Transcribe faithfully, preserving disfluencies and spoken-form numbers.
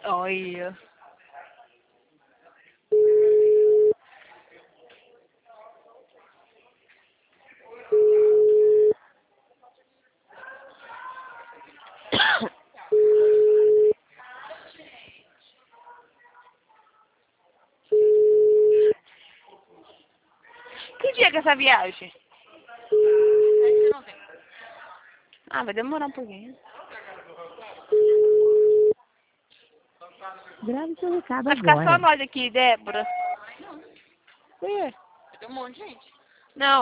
Olha. Que dia que é essa viagem? Ah, vai demorar um pouquinho. Grave seu recado Vai ficar agora. só nós aqui, Débora. Não. Por quê? Tem um monte de gente. Não.